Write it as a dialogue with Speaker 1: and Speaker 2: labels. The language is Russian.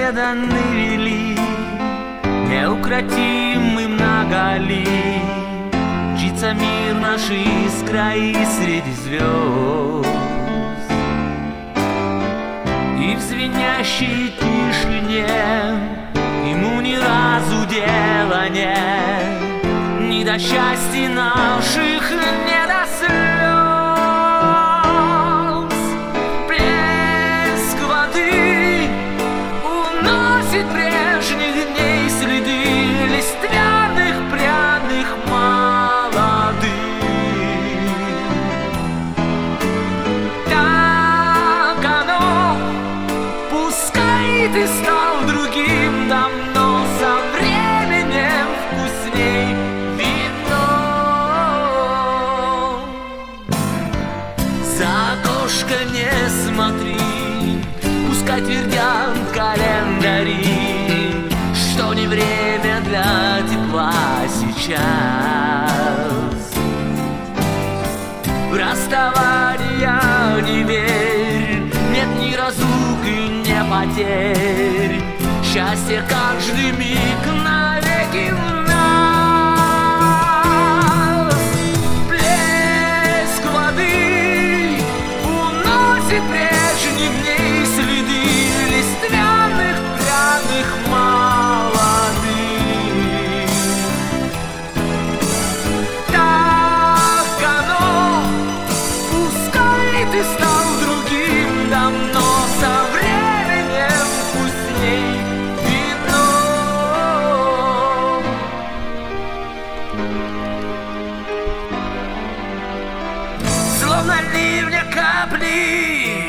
Speaker 1: преданы вели, неукротимый многолик. Мчится мир наш искра и среди звезд, и в звенящей тишине ему ни разу дела нет ни до счастья наших, ни до слез. Плеск воды уносит прежних дней следы лиственных, пряных, молодых. Так оно, пускай ты стал другим давно, со временем вкусней вино. За окошко не смотри, пускай твердят календари, что не время для тепла сейчас. В расставания не верь, нет ни разлук и ни потерь. Счастье каждый миг навеки в нас. Плеск воды уносит прежних дней следы лиственных, пряных, молодых. Так оно, пускай ты стал другим давно, со временем вкусней вино. Словно ливня капли